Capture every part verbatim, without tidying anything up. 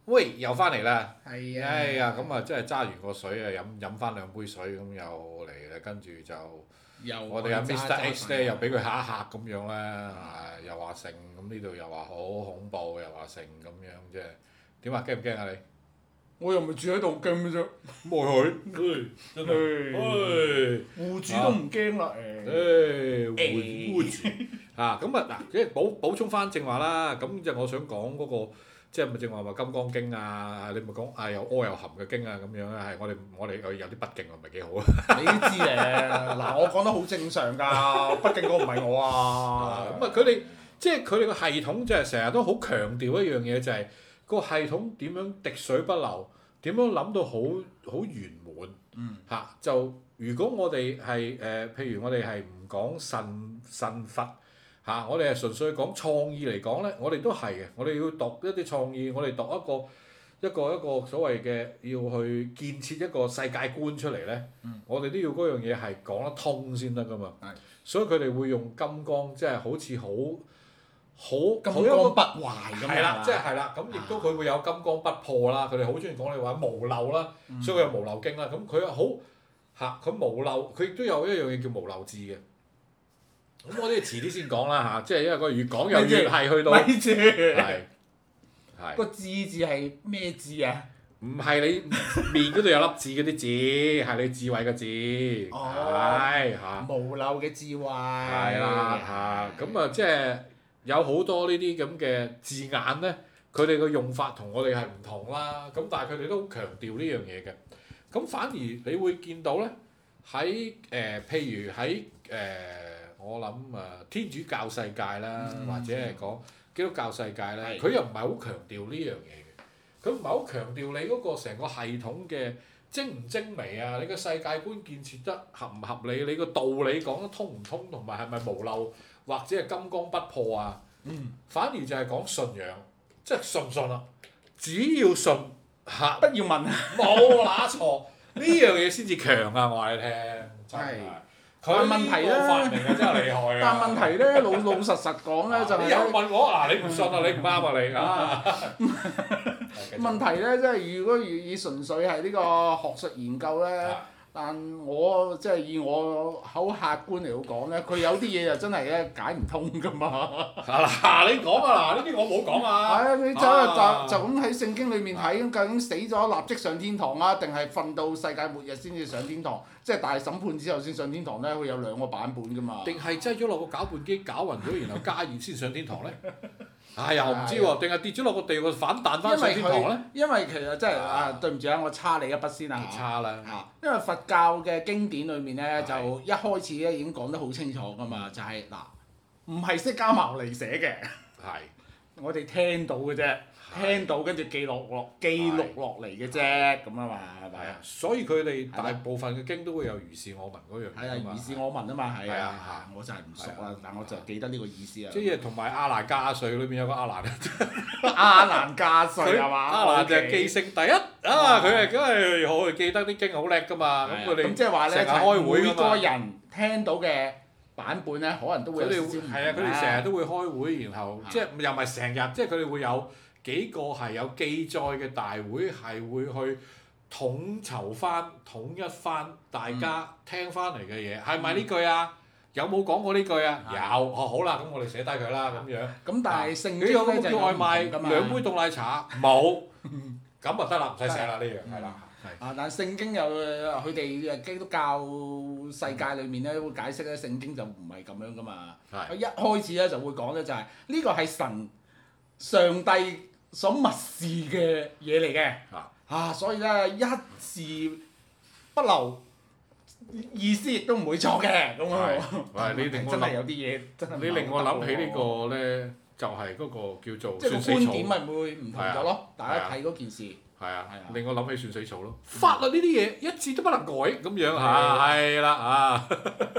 喂，又翻嚟啦！ 係啊！ 哎呀，咁啊，真係揸完個水啊，飲飲翻兩杯水咁又嚟啦，跟住就又我哋阿 Mister 揸揸 X 咧又俾佢嚇一嚇咁樣啦，啊又話成咁呢度又話好恐怖，又話成咁樣啫。點啊？驚唔驚啊你？ 我又唔係住喺度驚嘅啫， 冇去，真係， 戶主都唔驚啦誒， 誒。 誒，護住啊！咁啊嗱，即係補補充翻正話啦，咁就我想講嗰個。即係咪正話話《金剛經》啊？你咪講啊又屙又含嘅經啊咁樣啊，係我哋我哋有啲不敬啊，唔係幾好啊！ 你都知咧，嗱我講得好正常㗎，畢竟嗰個唔係我啊。 咁啊，佢哋即係佢哋個系統就係成日都好強調一樣嘢，就係個系統點樣滴水不漏，點樣諗到好好圓滿。 嗯。 嚇、啊！就如果我哋係誒，譬如我哋係唔講神神佛。嚇、啊！我哋係純粹講創意嚟講咧，我哋都係嘅。我哋要讀一啲創意，我哋讀一個一個一個所謂嘅要去建設一個世界觀出嚟咧。 嗯、 我哋都要嗰樣嘢係講得通先得噶嘛。 係。 所以佢哋會用金剛，即係好似好好金剛不壞咁樣。 係啦，即係係啦。咁亦都佢會有金剛不破啦。佢哋好中意講你話無漏啦，嗯、所以佢有無漏經啦。咁佢又好嚇，佢、啊、無漏，佢亦都有一樣嘢叫無漏字嘅。咁我哋遲啲先講啦嚇，即係因為個越講又越係去到，係係個字字係咩字啊？ 唔係你面嗰度有粒字嗰啲字，係你智慧嘅字，係嚇。 無漏嘅智慧。 係啦嚇，咁啊即係有好多呢啲咁嘅字眼咧，佢哋嘅用法同我哋係唔同啦。咁但係佢哋都好強調呢樣嘢嘅。咁反而你會見到咧喺誒，譬如喺誒。呃我諗誒天主教世界啦， 嗯、 或者係講基督教世界咧，佢、嗯、又唔係好強調呢樣嘢嘅。佢唔係好強調你嗰個成個系統嘅精唔精微啊，你個世界觀建設得合唔合理，你個道理講得通唔通，同埋係咪無漏或者係金剛不破啊？ 嗯、 反而就係講信仰，即係信唔信啊？只要信嚇， 不要問， 冇拿錯，呢樣嘢先至強啊！我話你聽，真係。 但問題咧， 真係厲害啊！ 但問題咧，老老實實講咧，就係、是、 你又問我嗱，你唔信啊？你唔啱啊！你啊！ 問題咧，即係如果以純粹係呢個學術研究咧，啊、但我即係以我好客觀嚟講咧，佢有啲嘢就真係咧解唔通㗎嘛。 嗱，你講啊！嗱，呢啲我冇講啊。 係啊，你就就就咁喺聖經裡面睇，究竟死咗立即上天堂啊，定係瞓到世界末日先至上天堂？即係大審判之後先上天堂咧，會有兩個版本㗎嘛。 定係擠咗落個攪拌機攪勻咗，然後加熱先上天堂咧？唉，又唔知喎，定係跌咗落個地個反彈翻上天堂咧？ 因為其實真係啊，對唔住啊，我叉你一筆先啊。 叉啦。 因為佛教嘅經典裡面咧，就一開始咧已經講得好清楚㗎嘛，就係嗱，唔係釋迦牟尼寫嘅。 係。 我哋聽到嘅啫。聽到跟住記錄落記錄落嚟嘅啫，咁啊嘛，係咪啊？ 所以佢哋大部分嘅經都會有如是我聞嗰樣嘢啊嘛。 係啊，如是我聞啊嘛，係啊， 係我就係唔熟啦，但我就記得呢個意思啊。 即係同埋阿蘭加瑞裏邊有個阿蘭， 阿蘭加瑞係嘛？ 阿蘭就係記性第一啊！佢係梗係好記得啲經好叻㗎嘛。咁佢哋咁即係話咧， 成日開會每個人聽到嘅版本咧，可能都會有少少唔同。 係啊，佢哋成日都會開會，然後即係又唔係成日，即係佢哋會有。幾個係有記載嘅大會係會去統籌翻、統一翻大家聽翻嚟嘅嘢，係咪呢句啊？有冇講過呢句啊？有，哦好啦，咁我哋寫低佢啦，咁樣。 咁但係聖經有冇就叫外賣兩杯凍奶茶？冇，咁就得啦，唔使寫啦呢樣，係啦。 啊！但係聖經又佢哋基督教世界裏面咧會解釋咧，聖經就唔係咁樣噶嘛。佢一開始咧就會講咧就係呢個係神上帝所默示嘅嘢嚟嘅，啊，啊，所以咧一字不漏，意思亦都唔會錯嘅，咁啊， 喂，你令我真係有啲嘢真係你令我諗起個呢個咧，就係、是、嗰個叫做即係個觀點咪會唔同咗咯？ 啊、 大家睇嗰件事。 係啊， 啊令我諗起算死草咯。法律呢啲嘢一字都不能改咁樣嚇，係啦啊。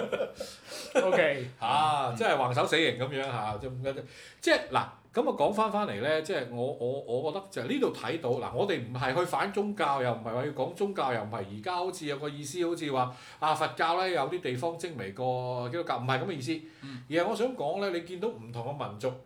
O K 嚇，即係橫手死刑咁樣嚇，即係嗱。咁啊講翻翻嚟咧，即係我我我覺得就係呢度睇到嗱，我哋唔係去反宗教，又唔係話要講宗教，又唔係而家好似有個意思，好似話啊佛教咧有啲地方精微過基督教，唔係咁嘅意思。而係我想講咧，你見到唔同嘅民族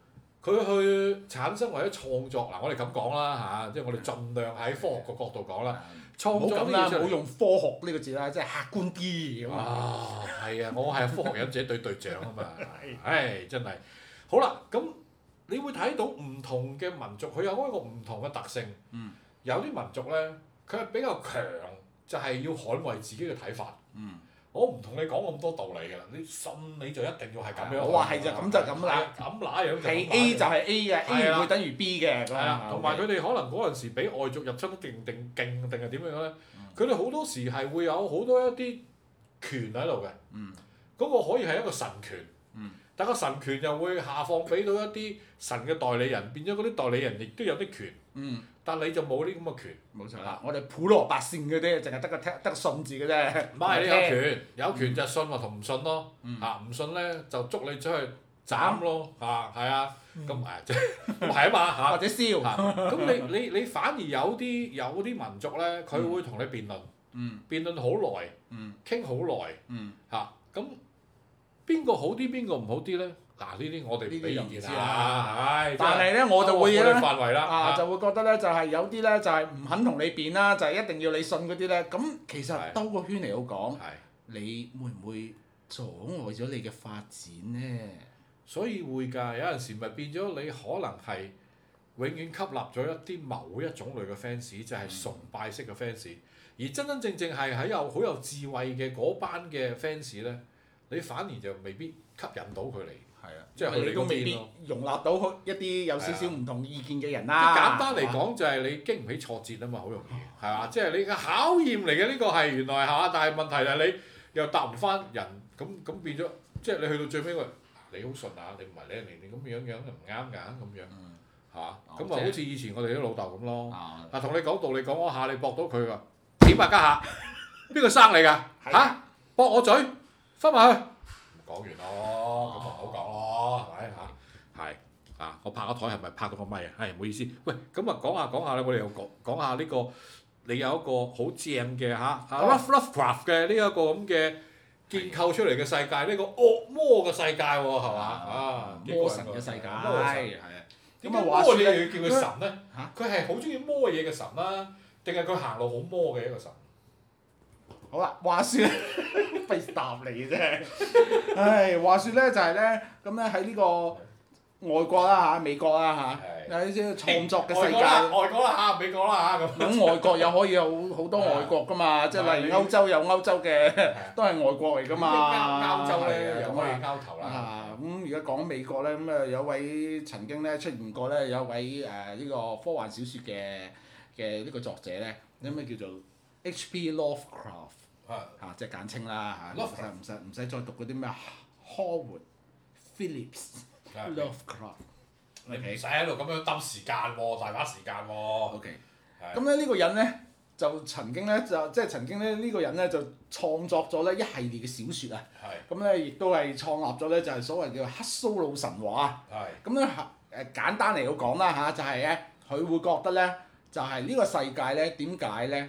佢去產生或者創作嗱，我哋咁講啦嚇，即係我哋盡量喺科學個角度講啦。創作呢啦， 嘢出嚟唔好用科學呢個字啦，即係客觀啲咁啊，係啊，我係科學忍者隊隊長啊嘛，唉，真係好啦，咁你會睇到唔同嘅民族，佢有一個唔同嘅特性。 嗯、 有啲民族咧，佢係比較強，就係、是、要捍衞自己嘅睇法。 嗯我唔同你講咁多道理㗎啦，你信你就一定要係咁樣。 我話係就咁就咁啦， 咁嗱樣就係 A 就係 A 嘅，A 唔會等於 B 嘅。 係啊，同埋佢哋可能嗰陣時俾外族入侵得勁定勁定係點樣咧？佢哋好多時係會有好多一啲權喺度嘅。 嗯。 嗰個可以係一個神權。 嗯。 但個神權又會下放俾到一啲神嘅代理人，變咗嗰啲代理人亦都有啲權。 嗯。 但你就冇呢咁嘅權。 冇錯啦，我哋普羅百姓嗰啲，淨係得個聽得個信字嘅啫。 唔係你有權，有權就信或同唔信咯。嚇唔信咧就捉你出去斬咯。嚇係啊，咁誒即係係啊嘛嚇。 或者燒。 咁你你你反而有啲有啲民族咧，佢會同你辯論。 嗯。辯論好耐。嗯。傾好耐。嗯。嚇咁邊個好啲，邊個唔好啲咧？嗱，呢啲我哋唔俾意見啦，唉！ 但係咧，我就會咧， 啊， 啊就會覺得咧，就係有啲咧，就係唔肯同你辯啦，就係一定要你信嗰啲咧。咁其實兜個圈嚟好講，你會唔會阻礙咗你嘅發展咧？ 所以會㗎，有陣時咪變咗你可能係永遠吸納咗一啲某一種類嘅 fans，就係崇拜式嘅 fans，而真真正正係喺有好有智慧嘅嗰班嘅 fans 咧，你反而就未必吸引到佢嚟。 係啊， 即係你都未必容納到一啲有少少唔同意見嘅人啦。 簡單嚟講就係你經唔起挫折啊嘛，好容易係嘛？即係你嘅考驗嚟嘅呢個係原來嚇，但係問題就係你又答唔翻人，咁咁變咗即係你去到最尾個你好順啊，你唔係你你咁樣樣就唔啱㗎咁樣嚇，咁啊好似以前我哋啲老豆咁咯，啊同你講道理講嗰下你駁到佢㗎，點啊家下邊個生你㗎嚇？駁我嘴，翻埋去。講完咯，咁咪唔好講咯，係咪嚇？係啊，我拍個台係咪拍到個咪啊？係唔好意思，喂，咁啊講下講下咧，我哋又講講下呢個你有一個好正嘅嚇，Lovecraft 嘅呢一個咁嘅建構出嚟嘅世界，呢個惡魔嘅世界喎，係嘛啊？ 魔神嘅世界，係啊。 點解魔嘢要叫佢神咧？佢係好中意魔嘢嘅神啦，定係佢行路好魔嘅一個神？ 好啦，話説咧，費事答你嘅啫。唉，話説咧就係咧，咁咧喺呢個外國啦嚇，美國啦嚇，有啲創作嘅世界。 外國啦嚇，美國啦嚇咁。 咁外國又可以有好多外國噶嘛，即係例如歐洲有歐洲嘅，都係外國嚟噶嘛。 歐洲咧又可以交頭啦。 啊，咁而家講美國咧，咁啊有位曾經咧出現過咧，有位誒呢個科幻小説嘅嘅呢個作者咧，有咩叫做 H P Lovecraft。嚇，即係簡稱啦嚇，唔使唔使唔使再讀嗰啲咩 Howard Phillips Lovecraft。 你唔使喺度咁樣揼時間喎，大把時間喎。 OK。咁咧呢個人咧就曾經咧就即係曾經咧呢個人咧就創作咗咧一系列嘅小説啊。係。咁咧亦都係創立咗咧就係所謂叫黑蘇魯神話。係。咁咧誒簡單嚟到講啦嚇，就係咧佢會覺得咧就係呢個世界咧點解咧？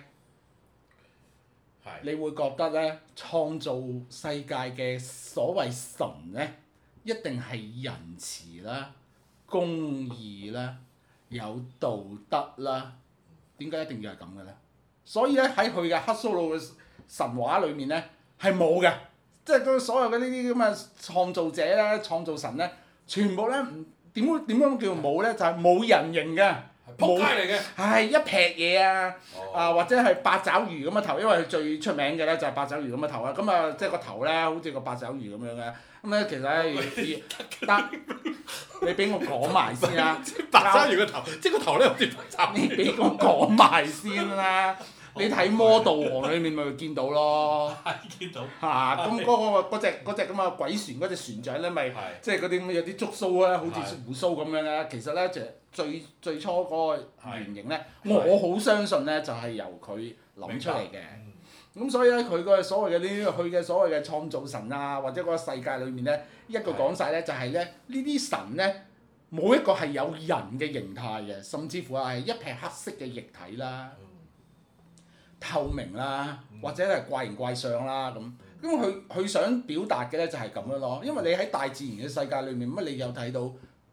你會覺得咧，創造世界嘅所謂神咧，一定係仁慈啦、公義啦、有道德啦。點解一定要係咁嘅咧？所以咧喺佢嘅黑蘇魯嘅神話裏面咧係冇嘅，即係佢所有嘅呢啲咁嘅創造者咧、創造神咧，全部咧唔點會點樣叫冇咧？就係、是、冇人形嘅。 仆街嚟嘅， 係一劈嘢啊！啊或者係八爪魚咁嘅頭，因為佢最出名嘅咧就係八爪魚咁嘅頭啊！咁啊即係個頭咧，好似個八爪魚咁樣嘅。咁咧其實咧，得你俾我講埋先啦。 八爪魚個頭，即係個頭咧好似八爪魚。 你俾我講埋先啦！你睇《魔盜王》裏面咪會見到咯。 係見到。 嚇！咁嗰個嗰隻嗰隻咁嘅鬼船嗰隻船長咧，咪即係嗰啲咁有啲觸鬚啊，好似胡鬚咁樣嘅。其實咧就最最初嗰個原型咧，我好相信咧就係由佢諗出嚟嘅。咁所以咧，佢個所謂嘅呢啲，佢嘅所謂嘅創造神啊，或者嗰個世界裏面咧，一個講晒咧就係咧呢啲神咧冇一個係有人嘅形態嘅，甚至乎係一撇黑色嘅液體啦。透明啦，或者係怪形怪相啦咁，咁佢佢想表達嘅咧就係咁樣咯。因為你喺大自然嘅世界裏面，乜你有睇到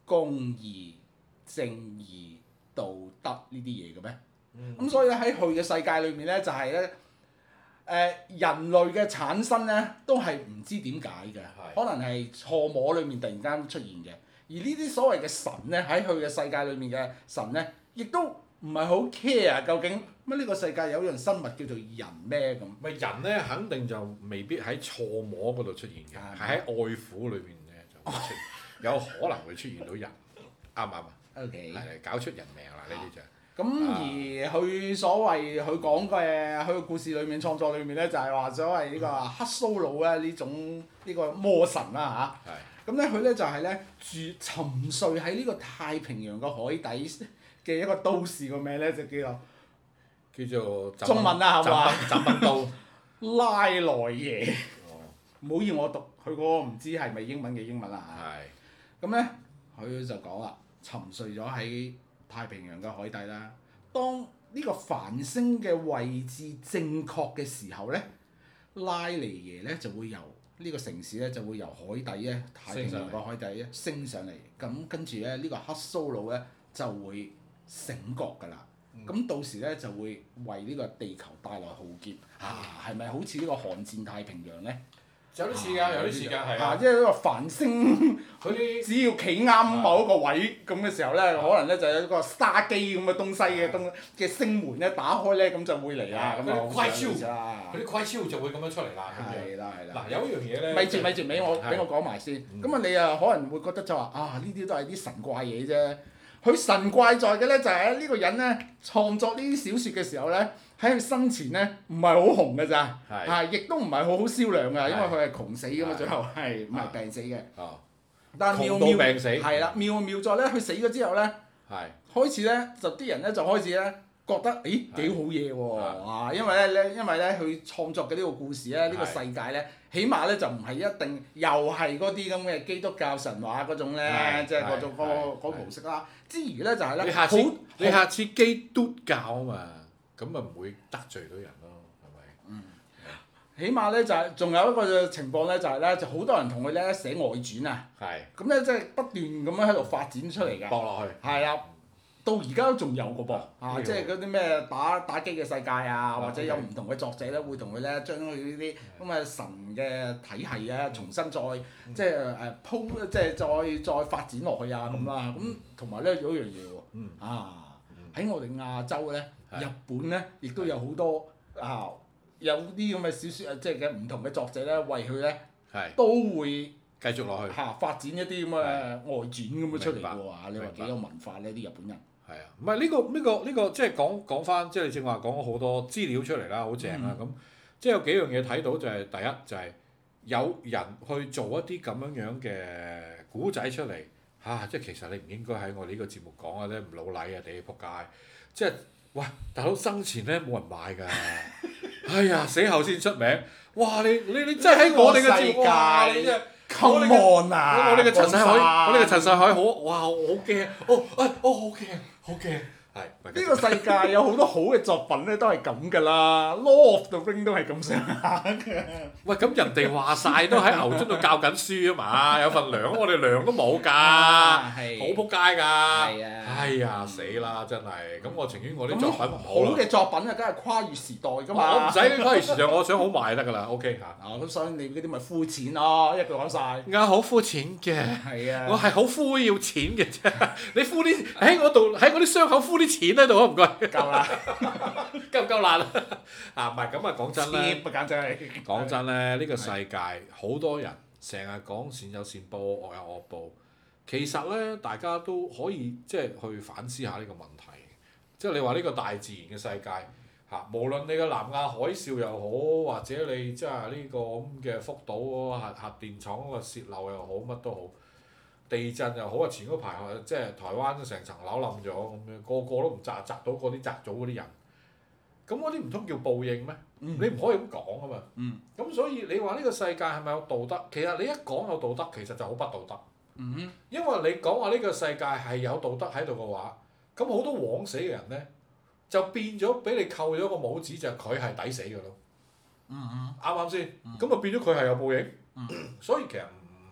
公義、正義、道德呢啲嘢嘅咩？咁、 嗯、 所以咧喺佢嘅世界裏面咧，就係咧誒人類嘅產生咧，都係唔知點解嘅， 是可能係錯摸裏面突然間出現嘅。而呢啲所謂嘅神咧，喺佢嘅世界裏面嘅神咧，亦都唔係好 care 究竟乜呢個世界有樣生物叫做人咩咁？ 咪人咧，肯定就未必喺錯摸嗰度出現嘅，係喺愛撫裏邊咧就出現，有可能會出現到人，啱唔啱啊 ？OK， 係搞出人命啦呢啲就。 咁而佢所謂佢講嘅佢個故事裏面創作裏面咧，就係話所謂呢個黑蘇魯咧呢種呢個魔神啦嚇。咁咧佢咧就係咧住沉睡喺呢個太平洋嘅海底嘅一個都市個名咧就叫做叫做中文啊係嘛？ 斬崩刀拉萊耶。唔好要我讀佢嗰個唔知係咪英文嘅英文啊嚇。咁咧佢就講啦，沉睡咗喺太平洋嘅海底啦。當呢個繁星嘅位置正確嘅時候咧，拉尼耶咧就會由呢個城市咧就會由海底咧太平洋個海底咧升上嚟。咁跟住咧呢個黑蘇魯咧就會醒覺㗎啦。咁、嗯、到時咧就會為呢個地球帶來浩劫。啊，係咪好似呢個寒戰太平洋咧？ 有啲似㗎，有啲似㗎，係啊！ 即係呢個繁星， 佢啲只要企啱某一個位咁嘅時候咧，可能咧就有一個沙機咁嘅東西嘅東嘅星門咧打開咧，咁就會嚟啦。咁啊， 快超，佢啲快超就會咁樣出嚟啦。 係啦係啦。 嗱，有一樣嘢咧。 咪住咪住，俾我俾我講埋先。咁啊，你啊可能會覺得就話啊，呢啲都係啲神怪嘢啫。佢神怪在嘅咧就係呢個人咧創作呢啲小説嘅時候咧。喺佢生前咧，唔係好紅㗎咋，啊，亦都唔係好好銷量㗎，因為佢係窮死㗎嘛，最後係唔係病死嘅。但係妙妙係啦，妙妙在咧，佢死咗之後咧，開始咧就啲人咧就開始咧覺得，誒幾好嘢喎，啊，因為咧咧，因為咧佢創作嘅呢個故事咧，呢個世界咧，起碼咧就唔係一定又係嗰啲咁嘅基督教神話嗰種咧，即係嗰種嗰嗰模式啦。之餘咧就係咧， 你下次你下次基督教啊嘛。咁咪唔會得罪到人咯，係咪？ 嗯。起碼咧就係、是，仲有一個情況咧就係、是、咧，就好多人同佢咧寫外傳啊。係是。咁咧即係不斷咁樣喺度發展出嚟㗎。 駁落去。 係啊。到而家都仲有個噃，啊，即係嗰啲咩打打機嘅世界啊，或者有唔同嘅作者咧會同佢咧將佢呢啲咁嘅神嘅體系啊，重新再即係誒鋪，即係再再發展落去啊咁啦。咁同埋咧有一樣嘢喎，啊喺我哋亞洲咧。日本咧，亦都有好多啊，有啲咁嘅小説啊，即係嘅唔同嘅作者咧，為佢咧都會繼續落去嚇發展一啲咁嘅外傳咁樣出嚟嘅喎。你話幾有文化呢啲日本人？ 係啊，唔係呢個呢個呢個即係講講翻，即係你正話講咗好多資料出嚟啦，好正啦。咁即係有幾樣嘢睇到就係第一就係有人去做一啲咁樣樣嘅古仔出嚟嚇，即係其實你唔應該喺我哋呢個節目講啊，你唔老禮啊，地氣仆街，即係。喂，大佬生前咧冇人買㗎，哎呀死後先出名，哇你你你真係喺我哋嘅節目，哇你真係 come on 啊！我哋嘅陳世海，我哋嘅陳世海好，哇好驚，哦哎哦好驚，好驚。係。呢個世界有好多好嘅作品咧，都係咁㗎啦，《Lord of the Ring》都係咁上下嘅。 喂，咁人哋話晒都喺牛津度教緊書啊嘛，有份糧，我哋糧都冇㗎，好仆街㗎。係啊。哎呀，死啦！真係，咁我情願我啲作品唔好啦。 好嘅作品啊，梗係跨越時代㗎嘛。 我唔使跨越時代，我想好賣得㗎啦。OK 嚇。 啊，咁所以你嗰啲咪膚淺咯，一句講晒。 我好膚淺嘅。 係啊。 我係好敷要錢嘅啫，你敷啲喺我度喺我啲傷口敷啲錢喺度啊！唔該。 夠啦。 夠唔夠辣啊？啊，唔係咁啊！講真咧， 簡直係。 講真咧，呢個世界好多人成日講善有善報，惡有惡報。其實咧，大家都可以即係去反思下呢個問題。即係你話呢個大自然嘅世界嚇，無論你個南亞海嘯又好，或者你即係呢個咁嘅福島核核電廠個泄漏又好，乜都好，地震又好啊！前嗰排即係台灣成層樓冧咗咁樣，個個都唔砸，砸到嗰啲砸咗嗰啲人。咁嗰啲唔通叫報應咩？嗯、你唔可以咁講啊嘛。咁、嗯、所以你話呢個世界係咪有道德？其實你一講有道德，其實就好不道德。嗯、哼因為你講話呢個世界係有道德喺度嘅話，咁好多枉死嘅人咧，就變咗俾你扣咗個帽子，就係佢係抵死嘅咯。啱唔啱先？咁啊、嗯、變咗佢係有報應。嗯、所以其實唔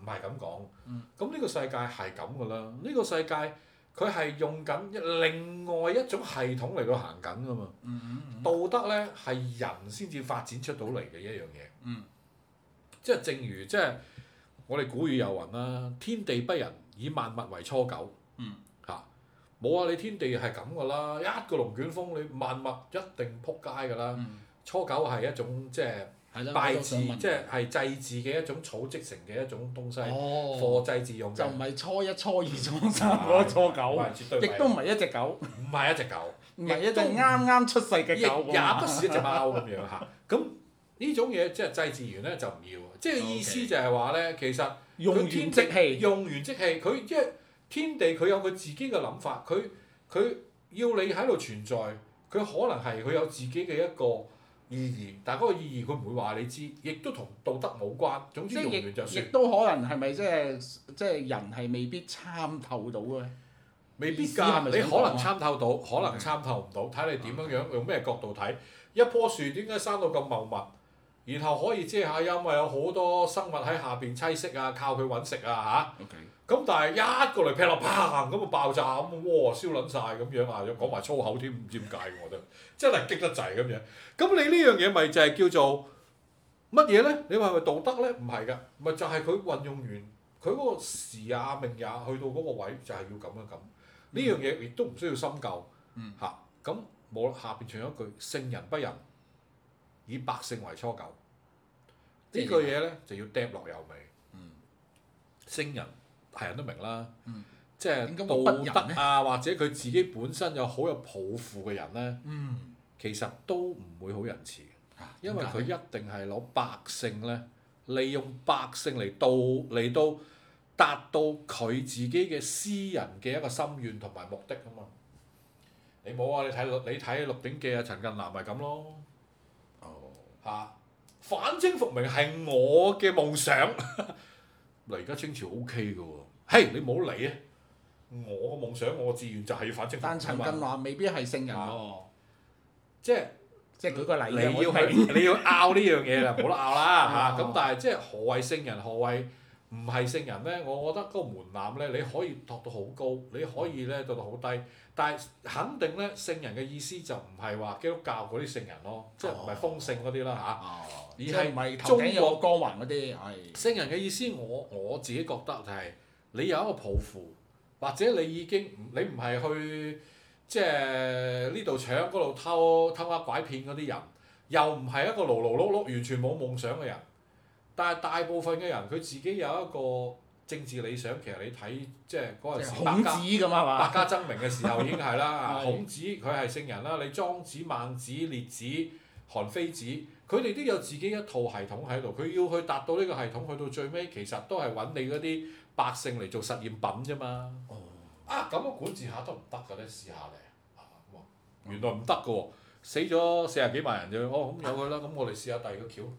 係咁講。 嗯。 咁呢個世界係咁噶啦，呢個世界佢係用緊另外一種系統嚟到行緊噶嘛。 嗯嗯嗯道德咧係人先至發展出到嚟嘅一樣嘢。 嗯。 即係正如即係我哋古語有云啦，天地不仁，以萬物為芻狗。 嗯。 嚇！冇啊！你天地係咁噶啦，一個龍捲風，你萬物一定仆街噶啦。 嗯。 芻狗係一種即係拜祀，即係係祭祀嘅一種草織成嘅一種東西，貨祭祀用嘅。 就唔係初一、初二、初三嗰個初九，亦都唔係一隻狗。 唔係一隻狗， 唔係一隻啱啱出世嘅狗。 亦也不是一隻貓咁樣嚇。咁呢種嘢即係祭祀完咧就唔要，即係意思就係話咧，其實用完即棄， 用完即棄。佢即係天地，佢有佢自己嘅諗法，佢佢要你喺度存在，佢可能係佢有自己嘅一個意義，但係嗰個意義佢唔會話你知，亦都同道德冇關。總之用完就算。 亦都可能係咪即係即係人係未必參透到嘅？ 未必㗎，你可能參透到，可能參透唔到，睇你點樣樣，用咩角度睇。一棵樹點解生到咁茂密，然後可以遮下陰，因為有好多生物喺下邊棲息啊，靠佢揾食啊嚇。咁 Okay. 但係一個嚟劈落，砰咁啊爆炸咁，哇燒撚晒咁樣啊，又講埋粗口添，唔知點解我覺得真係激得滯咁樣。咁你呢樣嘢咪就係叫做乜嘢咧？你話係咪道德咧？唔係㗎，咪就係佢運用完佢嗰個時也命也，去到嗰個位就係要咁樣咁。呢樣嘢亦都唔需要深究嚇。咁冇啦，下邊仲有一句聖人不仁，以百姓為芻狗。呢句嘢咧就要嗒落有味。 嗯、 聖人係人都明啦， 嗯、 即係道德啊，或者佢自己本身有好有抱負嘅人咧， 嗯、 其實都唔會好仁慈， 啊、 因為佢一定係攞百姓咧，利用百姓嚟到嚟到達到佢自己嘅私人嘅一個心願同埋目的啊嘛。你冇啊！你睇你睇《鹿鼎記》啊，陳近南咪咁咯。哦。嚇！反清復明係我嘅夢想。嗱，而家清朝 O K 嘅喎，嘿，你唔好理啊！我個夢想，我個志願就係要反清復明。 但陳近南未必係聖人喎， 即係即係舉個例， 你要係你要拗呢樣嘢啦，冇得拗啦嚇。咁但係即係何謂聖人，何謂唔係聖人咧？我覺得嗰個門檻咧，你可以度到好高，你可以咧度到好低，但係肯定咧，聖人嘅意思就唔係話基督教嗰啲聖人咯，即係唔係封聖嗰啲啦嚇。而係中國光環嗰啲，係聖人嘅意思我，我我自己覺得就係你有一個抱負，或者你已經你唔係去即係呢度搶嗰度偷偷呃拐騙嗰啲人，又唔係一個勞勞碌碌完全冇夢想嘅人，但係大部分嘅人佢自己有一個政治理想，其實你睇即係嗰陣時孔子咁係嘛？ 百家爭鳴嘅時候已經係啦，孔子佢係聖人啦，你莊子、孟子、列子、韓非子。佢哋都有自己一套系統喺度，佢要去達到呢個系統，去到最尾其實都係揾你嗰啲百姓嚟做實驗品啫嘛。哦、啊，咁樣管治下得唔得㗎咧？試下咧。原來唔得㗎喎，死咗四十幾萬人啫。哦，咁由佢啦，咁我哋試下第二個橋。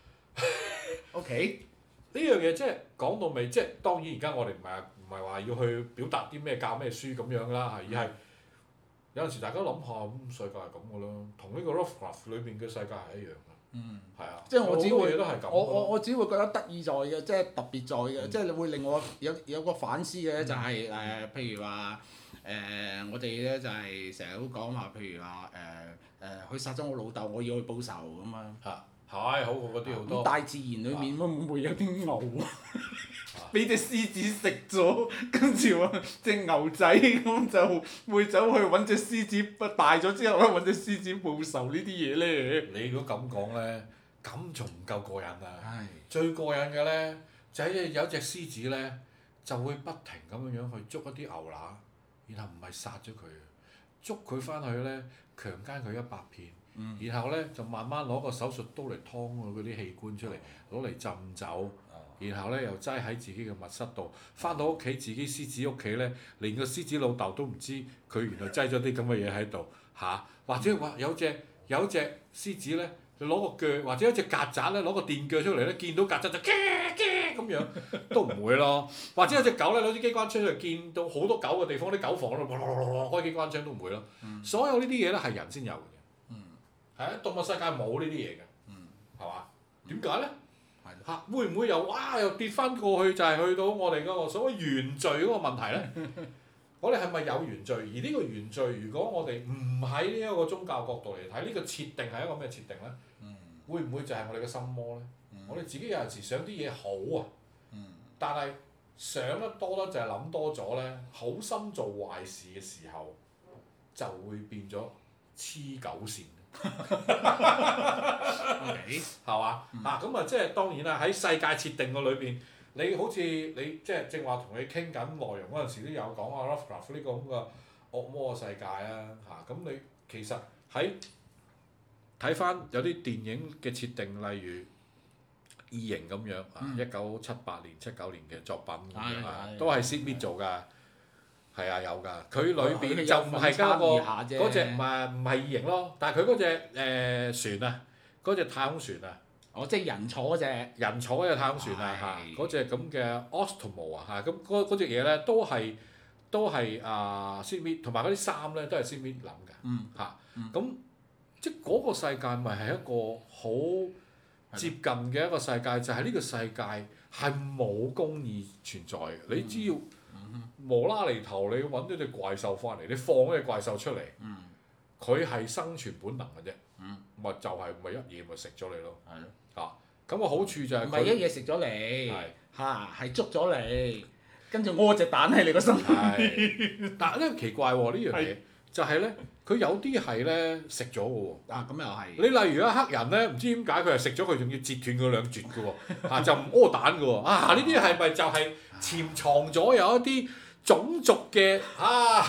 O K。 呢樣嘢即係講到尾，即係當然而家我哋唔係唔係話要去表達啲咩教咩書咁樣啦，而係有陣時大家諗下，咁世界係咁㗎啦，同呢個 Lovecraft 裏邊嘅世界係一樣。嗯，係啊， 即係我只會， 我我我只會覺得得意在嘅，即係特別在嘅，嗯、即係會令我有有個反思嘅咧，就係誒，譬如話誒、呃，我哋咧就係成日都講話，譬如話誒誒，佢殺咗我老豆，我要去報仇咁啊。 嚇，係好過嗰啲好多。 大自然裏面會唔會有啲牛啊？俾隻獅子食咗，跟住話隻牛仔咁就會走去揾隻獅子，大咗之後咧揾隻獅子報仇呢啲嘢咧。 你如果咁講咧，咁仲唔夠過癮啊？ 唉最過癮嘅咧，就係有隻獅子咧，就會不停咁樣樣去捉一啲牛乸，然後唔係殺咗佢，捉佢翻去咧，強姦佢一百遍，嗯、然後咧就慢慢攞個手術刀嚟劏佢嗰啲器官出嚟，攞嚟浸酒。然後咧又擠喺自己嘅密室度，翻到屋企自己獅子屋企咧，連個獅子老豆都唔知佢原來擠咗啲咁嘅嘢喺度嚇，或者話有隻有隻獅子咧，就攞個鋸，或者有隻曱甴咧攞個電鋸出嚟咧，見到曱甴就㗎㗎咁樣，都唔會咯。或者有隻狗咧攞支機關槍出嚟，見到好多狗嘅地方，啲狗房嗰度開機關槍都唔會咯。嗯、所有呢啲嘢咧係人先有嘅，係啊、嗯，動物世界冇呢啲嘢嘅，係嘛？點解咧？ 嚇會唔會又哇又跌翻過去就係去到我哋嗰個所謂原罪嗰個問題咧？我哋係咪有原罪？而呢個原罪，如果我哋唔喺呢一個宗教角度嚟睇，呢、呢個設定係一個咩設定咧？嗯、會唔會就係我哋嘅心魔咧？嗯、我哋自己有陣時想啲嘢好啊，嗯、但係想得多咧就係諗多咗咧，好心做壞事嘅時候就會變咗黐狗線。係嘛？啊咁啊，即係當然啦，喺世界設定個裏邊。你好似你即係正話同你傾緊內容嗰陣時都有講啊 Lovecraft 呢個咁嘅惡魔嘅世界啊嚇，咁你其實喺睇翻有啲電影嘅設定，例如異形咁樣啊，一九七八年、七九年嘅作品咁樣啊，都係 Sid Mead 做㗎，係啊有㗎，佢裏邊就唔係加個嗰隻唔係唔係異形咯，但係佢嗰隻誒船啊，嗰隻太空船啊。 哦，即係人坐嗰隻， 人坐嗰隻太空船啊嚇，嗰隻咁嘅 Ostmo 啊嚇，咁嗰嗰隻嘢咧都係都係啊 Sid Mead 同埋嗰啲衫咧都係 Sid Mead 諗嘅嚇，咁即係嗰個世界咪係一個好接近嘅一個世界，就係呢個世界係冇公義存在嘅，你只要無啦厘頭你揾咗隻怪獸翻嚟，你放嗰隻怪獸出嚟，佢係生存本能嘅啫，咪就係咪一嘢咪食咗你咯。啊，咁個好處就係唔係一嘢食咗你，嚇係捉咗你，跟住屙隻蛋喺你個身。 係，但係咧奇怪喎呢樣嘢，就係咧佢有啲係咧食咗嘅喎。 啊，咁又係。 你例如一黑人咧，唔知點解佢係食咗佢，仲要截斷佢兩截嘅喎，啊就唔屙蛋嘅喎，啊呢啲係咪就係潛藏咗有一啲種族嘅啊？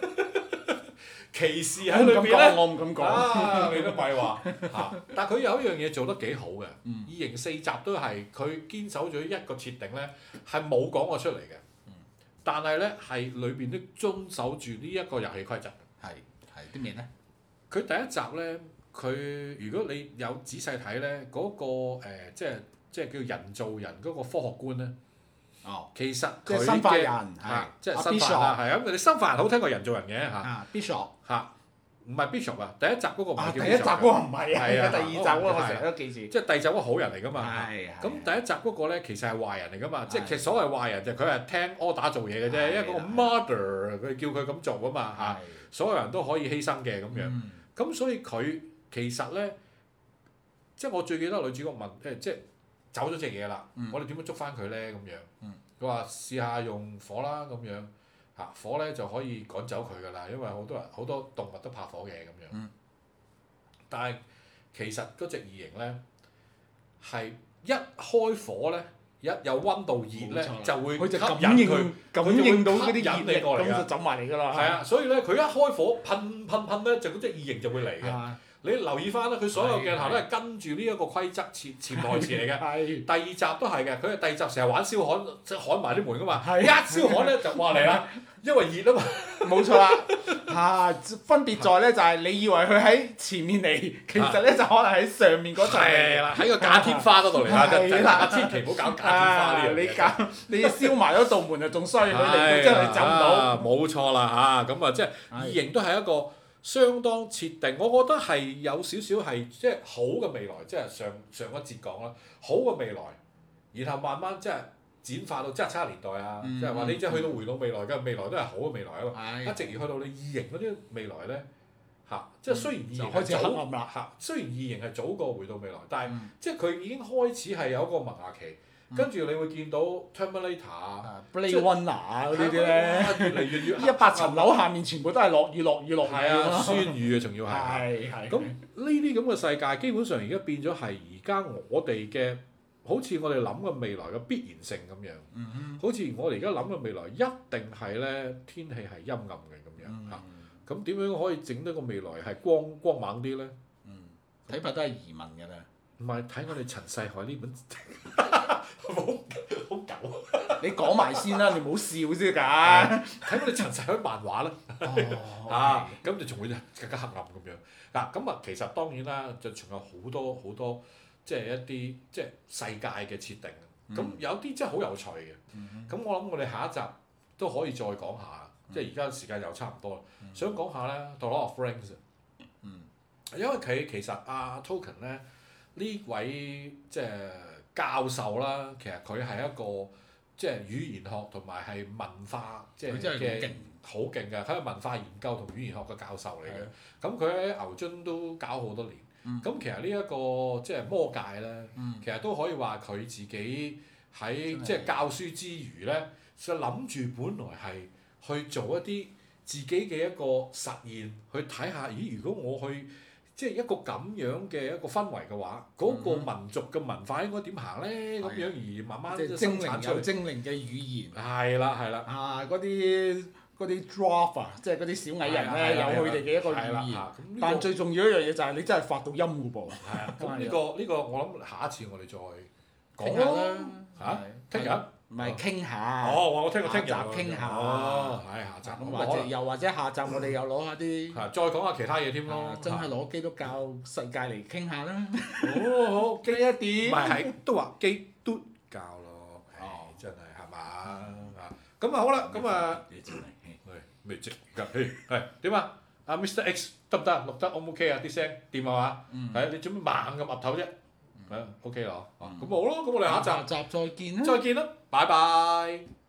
歧視喺裏邊咧， 我唔敢講， 啊你都咪話嚇，但係佢有一樣嘢做得幾好嘅，嗯、異形四集都係佢堅守咗一個設定咧，係冇講過出嚟嘅，嗯、但係咧係裏邊都遵守住呢一個遊戲規則。 係係啲咩咧？ 佢第一集咧，佢如果你有仔細睇咧，嗰、嗰個、呃、即係即係叫人造人嗰個科學觀咧。哦，其實佢嘅嚇，即係生化人係啊！你生化人好聽過人造人嘅嚇。 Bishop 嚇，唔係 Bishop 啊！第一集嗰個唔係叫 Bishop。 第一集嗰個唔係啊， 係啊， 第二集嗰個我成日都記住。 即係第二集嗰個好人嚟㗎嘛。咁第一集嗰個咧，其實係壞人嚟㗎嘛。即係其實所謂壞人就係佢係聽 order 做嘢嘅啫，因為嗰個 mother 佢叫佢咁做㗎嘛嚇。所有人都可以犧牲嘅咁樣。咁所以佢其實咧，即係我最記得女主角問誒，即係。走咗隻嘢啦，嗯、我哋點樣捉翻佢咧？咁樣，佢話、嗯、試下用火啦，咁樣嚇火咧就可以趕走佢㗎啦，因為好多人好多動物都怕火嘅咁樣。嗯、但係其實嗰隻異形咧係一開火咧，一有溫度熱咧就會吸引佢， 感應到嗰啲引你過嚟咁就走埋嚟㗎啦。 係啊，所以咧佢一開火噴噴噴咧，就嗰隻異形就會嚟嘅。啊你留意翻啦，佢所有鏡頭都係跟住呢一個規則潛潛台詞嚟嘅。第二集都係嘅，佢係第二集成日玩燒焊，即係焊埋啲門㗎嘛。一燒焊咧就話嚟啦，因為熱啊嘛。 冇錯啦，嚇分別在咧就係你以為佢喺前面嚟，其實咧就可能喺上面嗰層。 係啦，喺個假天花嗰度嚟啦，大家千祈唔好搞假天花呢樣嘢。 你搞你燒埋嗰道門就仲衰，佢嚟到之後你走唔到。 冇錯啦嚇，咁啊即係異形都係一個。相當設定，我覺得係有少少係即係好嘅未來，即係上上一節講啦，好嘅未來，然後慢慢即係展化到即係七十年代啊，即係話你即係去到回到未來嘅未來都係好嘅未來啊嘛，一直而去到你異形嗰啲未來咧嚇，即係雖然異形係早嚇，雖然異形係早過回到未來，但係即係佢已經開始係有一個萌芽期。跟住你會見到 Terminator 啊、 Blade Runner 啊嗰啲咧， 越嚟越越一百層樓下面全部都係落雨落雨落雨啊！酸雨啊，仲要係。 係係。 咁呢啲咁嘅世界，基本上而家變咗係而家我哋嘅，好似我哋諗嘅未來嘅必然性咁樣。嗯嗯。好似我哋而家諗嘅未來一定係咧天氣係陰暗嘅咁樣嚇。咁點樣可以整到個未來係光光猛啲咧？ 嗯，睇法都係移民㗎啦。 唔係睇我哋陳世海呢本，好好狗。 你講埋先啦，你唔好笑先㗎。 睇我哋陳世海漫畫啦，啊，咁就仲會更加黑暗咁樣。嗱，咁啊，其實當然啦，就仲有好多好多，即係一啲即係世界嘅設定。咁有啲真係好有趣嘅。咁我諗我哋下一集都可以再講下，即係而家時間又差唔多啦。想講下咧《The Lord of Rings》。因為佢其實阿 Tolkien 咧。呢位即係教授啦，其實佢係一個即係語言學同埋係文化即係嘅好勁嘅，佢係文化研究同語言學嘅教授嚟嘅。咁佢喺牛津都教好多年。咁、嗯、其實呢、這、一個即係魔戒咧，嗯、其實都可以話佢自己喺即係教書之餘咧，就諗住本來係去做一啲自己嘅一個實驗，去睇下，咦？如果我去即係一個咁樣嘅一個氛圍嘅話，嗰、那個民族嘅文化應該點行咧？咁、嗯、樣而慢慢即係生產出嚟。精靈嘅語言。係啦，係啦。啊！嗰啲嗰啲 dwarf 啊，即係嗰啲小矮人咧，有佢哋嘅一個語言。但最重要一樣嘢就係你真係發到音嘅噃。係啊。咁呢個呢個我諗下一次我哋再講啦。嚇？聽日？唔係傾下。哦，我聽過聽日。下集傾下。哦，係下集。咁或者又或者下集我哋又攞下啲。係，再講下其他嘢添咯。真係攞基督教世界嚟傾下啦。好好，基一點。唔係係都話基督教咯。哦，真係係嘛？啊，咁啊好啦，咁啊。未積㗎，係點啊？阿 Mister X 得唔得？錄得 O 唔 OK 啊？啲聲掂係嘛？係你做咩猛咁岌頭啫？係 OK 啦，咁好咯，咁我哋下一集。下集再見啦！再見啦，拜拜。